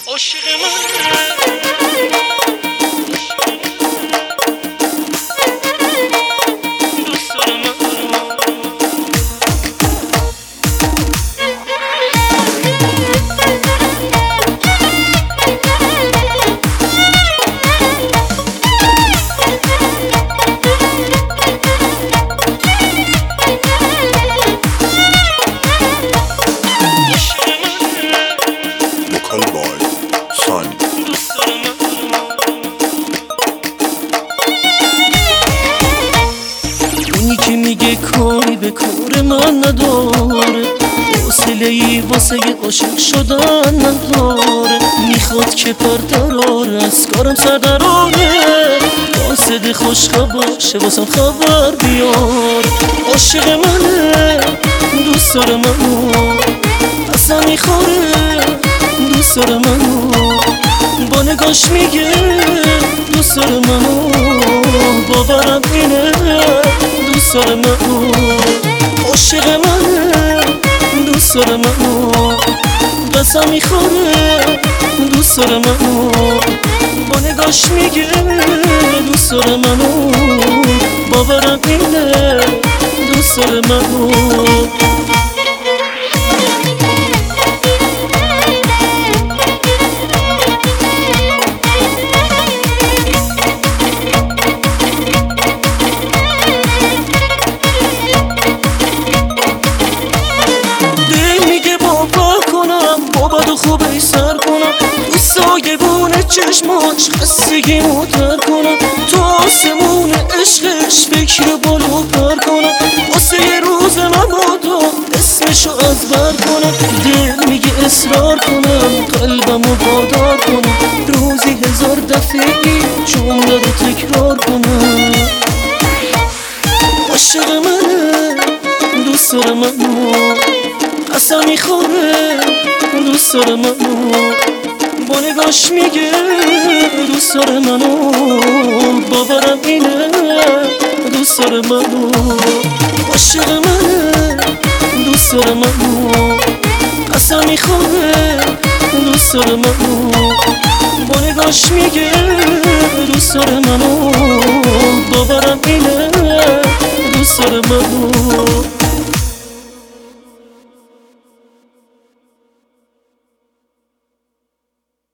عاشق من دوست دارم اونی که میگه کاری به کار من نداره، حوصله‌ای واسه عاشق شدن نداره، میخواد که پر دراره از کارم سر دراره، قاصد خوشخبر شه واسم خبر بیار. عاشق منه دوست داره منو، اصلا میخوره دوست داره منو، با نگاش میگه دوست داره منو، باورم اینه دوست داره منو. عاشق منه دوست داره منو، قسم میخوره دوست داره منو، با نگاش میگه دوست داره منو، باورم اینه دوست داره منو. بابا خوبه سر کنم تو سایبون چشماش خستگی مدر کنم، تو آسمون عشقش فکر بالو پر کنم، واسه یه روز مبادا اسمشو از بر کنم، دل میگه اصرار کنم قلبمو وادار کنم، روزی 1000 دفعه جمله رو تکرار کنم. عاشق منه دوست داره منو، اصلا میخوره دوست داره منو، با نگاش میگه دوست داره منو، باورم اینه دوست داره منو. عاشق منه دوست داره منو، اصلا میخوره دوست داره منو، با نگاش میگه دوست داره منو،